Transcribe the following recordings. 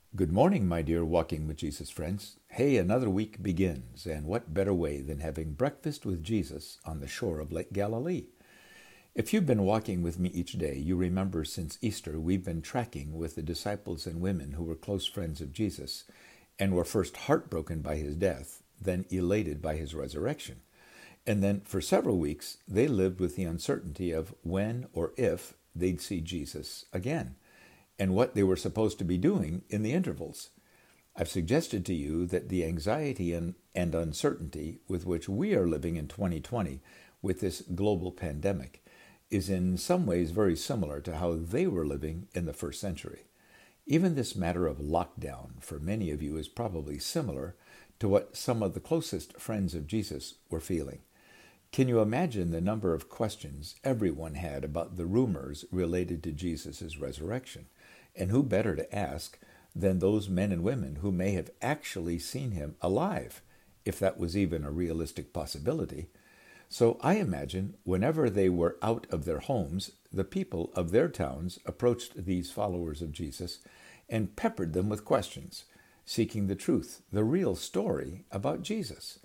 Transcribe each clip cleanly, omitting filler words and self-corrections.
Good morning, my dear Walking with Jesus friends. Hey, another week begins, and what better way than having breakfast with Jesus on the shore of Lake Galilee? If you've been walking with me each day, you remember since Easter we've been tracking with the disciples and women who were close friends of Jesus and were first heartbroken by his death, then elated by his resurrection. And then for several weeks, they lived with the uncertainty of when or if they'd see Jesus again, and what they were supposed to be doing in the intervals. I've suggested to you that the anxiety and uncertainty with which we are living in 2020 with this global pandemic is in some ways very similar to how they were living in the first century. Even this matter of lockdown for many of you is probably similar to what some of the closest friends of Jesus were feeling. Can you imagine the number of questions everyone had about the rumors related to Jesus' resurrection? And who better to ask than those men and women who may have actually seen him alive, if that was even a realistic possibility. So I imagine whenever they were out of their homes, the people of their towns approached these followers of Jesus and peppered them with questions, seeking the truth, the real story about Jesus.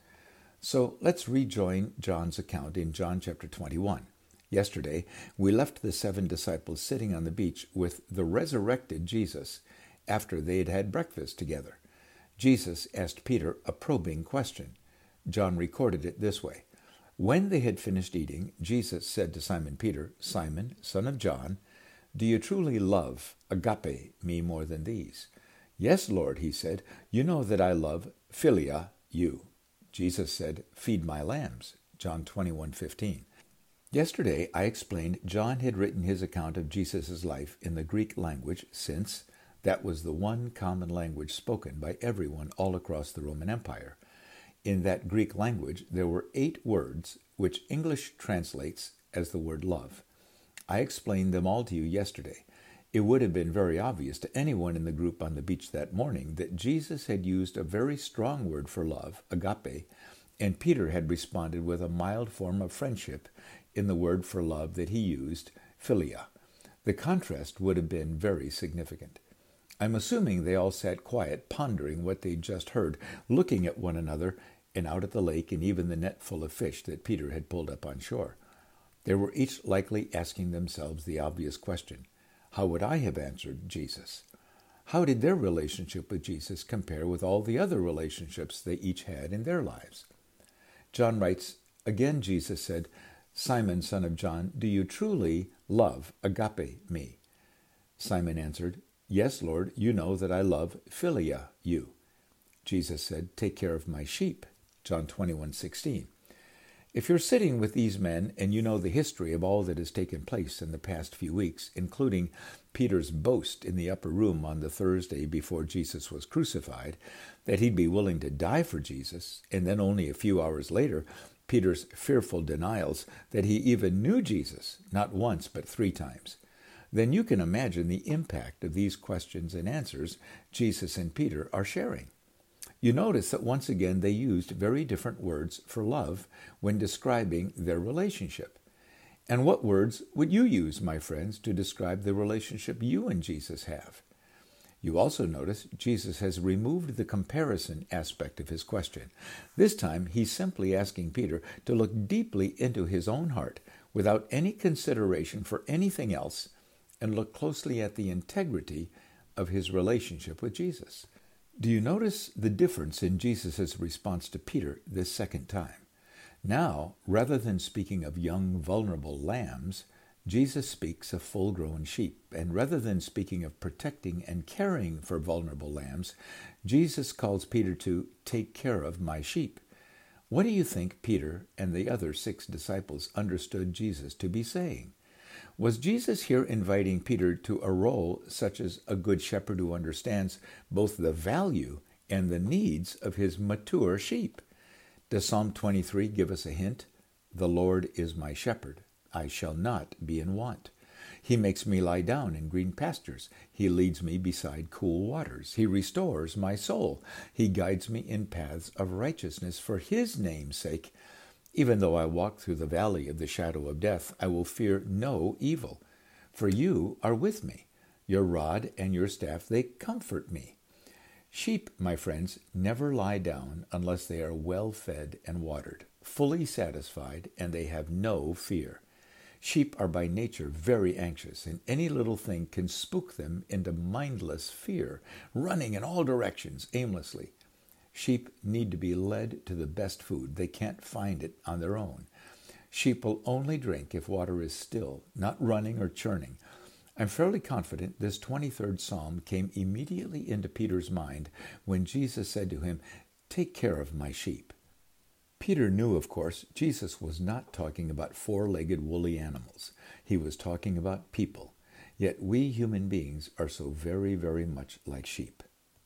So let's rejoin John's account in John chapter 21. Yesterday, we left the 7 disciples sitting on the beach with the resurrected Jesus after they had had breakfast together. Jesus asked Peter a probing question. John recorded it this way. When they had finished eating, Jesus said to Simon Peter, "Simon, son of John, do you truly love, agape, me more than these?" "Yes, Lord," he said, "you know that I love, philia, you." Jesus said, "Feed my lambs." John 21:15. Yesterday, I explained John had written his account of Jesus' life in the Greek language since that was the one common language spoken by everyone all across the Roman Empire. In that Greek language, there were 8 words which English translates as the word love. I explained them all to you yesterday. It would have been very obvious to anyone in the group on the beach that morning that Jesus had used a very strong word for love, agape, and Peter had responded with a mild form of friendship in the word for love that he used, philia. The contrast would have been very significant. I'm assuming they all sat quiet, pondering what they'd just heard, looking at one another and out at the lake and even the net full of fish that Peter had pulled up on shore. They were each likely asking themselves the obvious question, how would I have answered Jesus? How did their relationship with Jesus compare with all the other relationships they each had in their lives? John writes, "Again Jesus said, 'Simon, son of John, do you truly love, agape, me?' Simon answered, 'Yes, Lord, you know that I love, philia, you.' Jesus said, 'Take care of my sheep.' John 21:16. If you're sitting with these men and you know the history of all that has taken place in the past few weeks, including Peter's boast in the upper room on the Thursday before Jesus was crucified, that he'd be willing to die for Jesus, and then only a few hours later, Peter's fearful denials that he even knew Jesus, not once but 3 times, then you can imagine the impact of these questions and answers Jesus and Peter are sharing. You notice that once again they used very different words for love when describing their relationship. And what words would you use, my friends, to describe the relationship you and Jesus have? You also notice Jesus has removed the comparison aspect of his question. This time, he's simply asking Peter to look deeply into his own heart without any consideration for anything else and look closely at the integrity of his relationship with Jesus. Do you notice the difference in Jesus' response to Peter this second time? Now, rather than speaking of young, vulnerable lambs, Jesus speaks of full-grown sheep, and rather than speaking of protecting and caring for vulnerable lambs, Jesus calls Peter to take care of my sheep. What do you think Peter and the other 6 disciples understood Jesus to be saying? Was Jesus here inviting Peter to a role such as a good shepherd who understands both the value and the needs of his mature sheep? Does Psalm 23 give us a hint? "The Lord is my shepherd. I shall not be in want. He makes me lie down in green pastures. He leads me beside cool waters. He restores my soul. He guides me in paths of righteousness for his name's sake. Even though I walk through the valley of the shadow of death, I will fear no evil. For you are with me. Your rod and your staff, they comfort me. Sheep, my friends, never lie down unless they are well fed and watered, fully satisfied, and they have no fear. Sheep are by nature very anxious, and any little thing can spook them into mindless fear, running in all directions aimlessly. Sheep need to be led to the best food. They can't find it on their own. Sheep will only drink if water is still, not running or churning. I'm fairly confident this 23rd Psalm came immediately into Peter's mind when Jesus said to him, "Take care of my sheep." Peter knew, of course, Jesus was not talking about four-legged woolly animals. He was talking about people. Yet we human beings are so very, very much like sheep.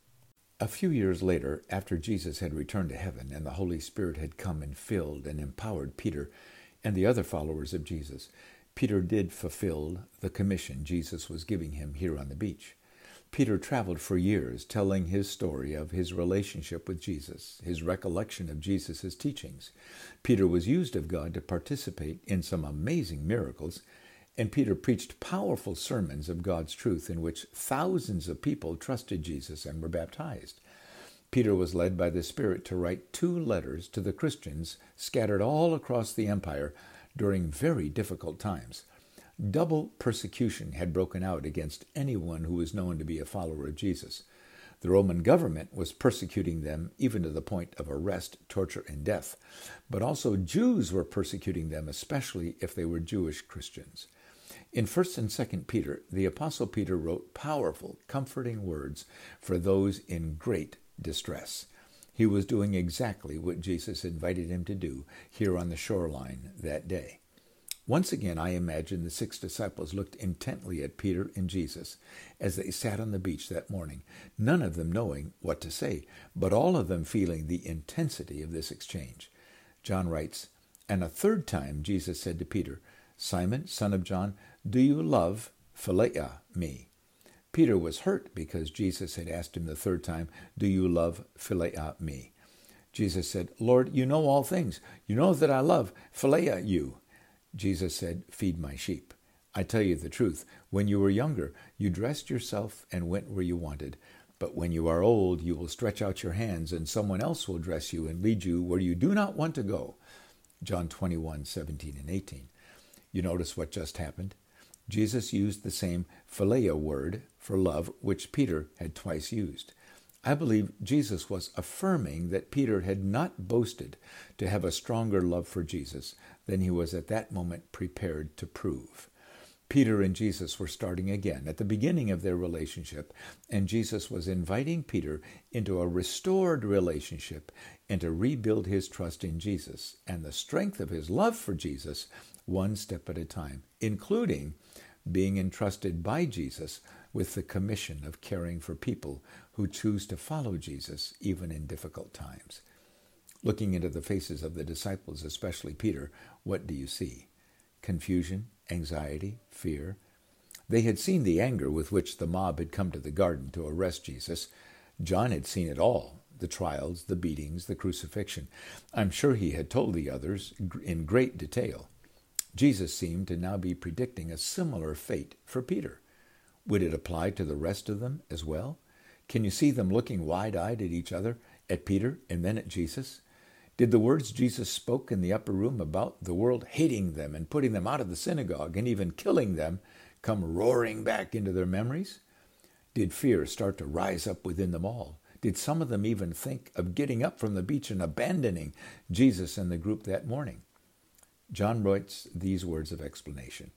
A few years later, after Jesus had returned to heaven and the Holy Spirit had come and filled and empowered Peter and the other followers of Jesus, Peter did fulfill the commission Jesus was giving him here on the beach. Peter traveled for years telling his story of his relationship with Jesus, his recollection of Jesus' teachings. Peter was used of God to participate in some amazing miracles, and Peter preached powerful sermons of God's truth in which thousands of people trusted Jesus and were baptized. Peter was led by the Spirit to write 2 letters to the Christians scattered all across the empire during very difficult times. Double persecution had broken out against anyone who was known to be a follower of Jesus. The Roman government was persecuting them even to the point of arrest, torture, and death. But also Jews were persecuting them, especially if they were Jewish Christians. In 1st and 2nd Peter, the Apostle Peter wrote powerful, comforting words for those in great distress. He was doing exactly what Jesus invited him to do here on the shoreline that day. Once again, I imagine the 6 disciples looked intently at Peter and Jesus as they sat on the beach that morning, none of them knowing what to say, but all of them feeling the intensity of this exchange. John writes, "And a 3rd time Jesus said to Peter, 'Simon, son of John, do you love, philea, me?'" Peter was hurt because Jesus had asked him the 3rd time, "Do you love, philea, me?" Jesus said, "Lord, you know all things. You know that I love, philea, you." Jesus said, "Feed my sheep. I tell you the truth. When you were younger, you dressed yourself and went where you wanted. But when you are old, you will stretch out your hands, and someone else will dress you and lead you where you do not want to go." John 21:17 and 18. You notice what just happened? Jesus used the same philea word for love, which Peter had twice used. I believe Jesus was affirming that Peter had not boasted to have a stronger love for Jesus than he was at that moment prepared to prove. Peter and Jesus were starting again at the beginning of their relationship, and Jesus was inviting Peter into a restored relationship and to rebuild his trust in Jesus and the strength of his love for Jesus one step at a time, including being entrusted by Jesus with the commission of caring for people who choose to follow Jesus even in difficult times. Looking into the faces of the disciples, especially Peter, what do you see? Confusion, anxiety, fear. They had seen the anger with which the mob had come to the garden to arrest Jesus. John had seen it all, the trials, the beatings, the crucifixion. I'm sure he had told the others in great detail. Jesus seemed to now be predicting a similar fate for Peter. Would it apply to the rest of them as well? Can you see them looking wide-eyed at each other, at Peter, and then at Jesus? Did the words Jesus spoke in the upper room about the world hating them and putting them out of the synagogue and even killing them come roaring back into their memories? Did fear start to rise up within them all? Did some of them even think of getting up from the beach and abandoning Jesus and the group that morning? John writes these words of explanation.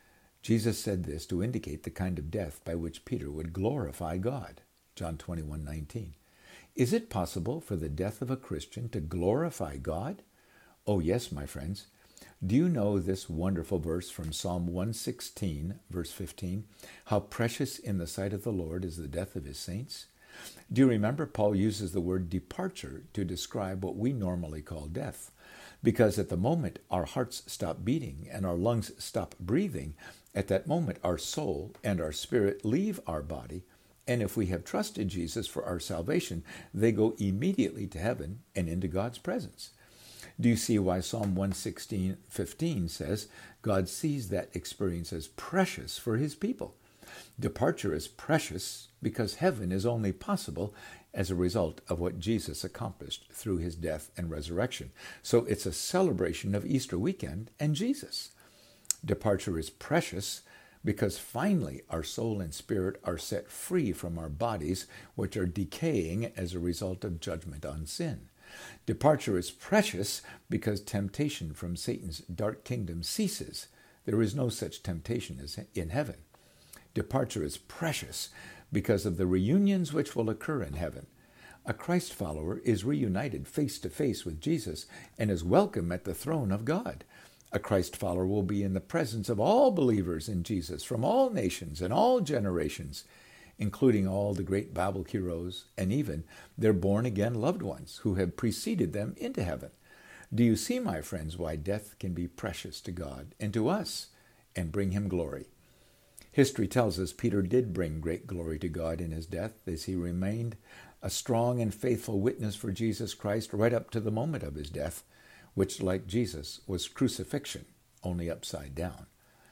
Jesus said this to indicate the kind of death by which Peter would glorify God. John 21:19. Is it possible for the death of a Christian to glorify God? Oh yes, my friends. Do you know this wonderful verse from Psalm 116, verse 15? How precious in the sight of the Lord is the death of his saints. Do you remember Paul uses the word departure to describe what we normally call death? Because at the moment our hearts stop beating and our lungs stop breathing, at that moment our soul and our spirit leave our body, and if we have trusted Jesus for our salvation, they go immediately to heaven and into God's presence. Do you see why Psalm 116:15 says God sees that experience as precious for his people? Departure is precious because heaven is only possible as a result of what Jesus accomplished through his death and resurrection. So it's a celebration of Easter weekend and Jesus. Departure is precious because finally our soul and spirit are set free from our bodies, which are decaying as a result of judgment on sin. Departure is precious because temptation from Satan's dark kingdom ceases. There is no such temptation as in heaven. Departure is precious because of the reunions which will occur in heaven. A Christ follower is reunited face to face with Jesus and is welcome at the throne of God. A Christ follower will be in the presence of all believers in Jesus from all nations and all generations, including all the great Bible heroes and even their born-again loved ones who have preceded them into heaven. Do you see, my friends, why death can be precious to God and to us and bring him glory? History tells us Peter did bring great glory to God in his death as he remained a strong and faithful witness for Jesus Christ right up to the moment of his death, which, like Jesus, was crucifixion, only upside down.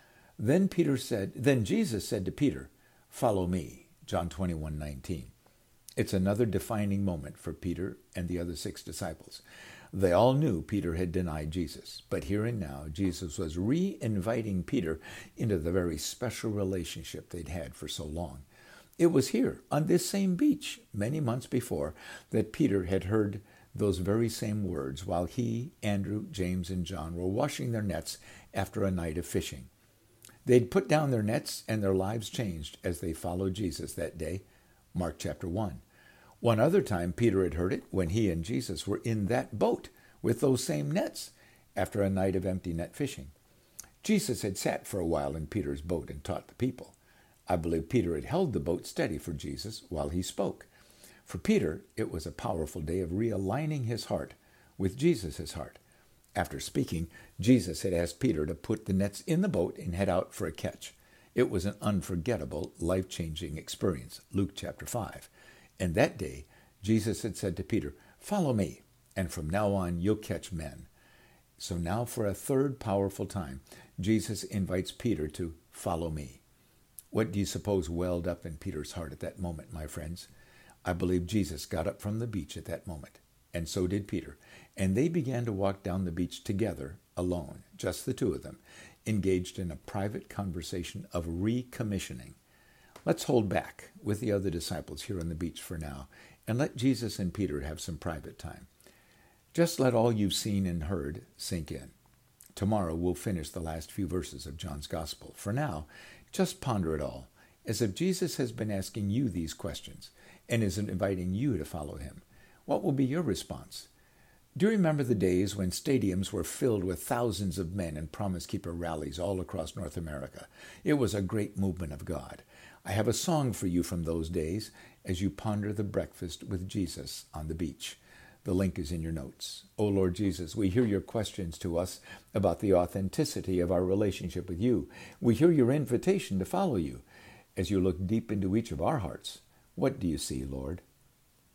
Then Jesus said to Peter, "Follow me," John 21:19. It's another defining moment for Peter and the other 6 disciples. They all knew Peter had denied Jesus, but here and now Jesus was re-inviting Peter into the very special relationship they'd had for so long. It was here, on this same beach, many months before, that Peter had heard those very same words while he, Andrew, James, and John were washing their nets after a night of fishing. They'd put down their nets and their lives changed as they followed Jesus that day. Mark chapter 1. One other time Peter had heard it when he and Jesus were in that boat with those same nets after a night of empty net fishing. Jesus had sat for a while in Peter's boat and taught the people. I believe Peter had held the boat steady for Jesus while he spoke. For Peter, it was a powerful day of realigning his heart with Jesus' heart. After speaking, Jesus had asked Peter to put the nets in the boat and head out for a catch. It was an unforgettable, life-changing experience, Luke chapter 5. And that day, Jesus had said to Peter, "Follow me, and from now on you'll catch men." So now for a third powerful time, Jesus invites Peter to follow me. What do you suppose welled up in Peter's heart at that moment, my friends? I believe Jesus got up from the beach at that moment, and so did Peter, and they began to walk down the beach together, alone, just the two of them, engaged in a private conversation of recommissioning. Let's hold back with the other disciples here on the beach for now, and let Jesus and Peter have some private time. Just let all you've seen and heard sink in. Tomorrow we'll finish the last few verses of John's Gospel. For now, just ponder it all, as if Jesus has been asking you these questions and is inviting you to follow him. What will be your response? Do you remember the days when stadiums were filled with thousands of men in Promise Keeper rallies all across North America? It was a great movement of God. I have a song for you from those days as you ponder the breakfast with Jesus on the beach. The link is in your notes. O Lord Jesus, we hear your questions to us about the authenticity of our relationship with you. We hear your invitation to follow you. As you look deep into each of our hearts, what do you see, Lord?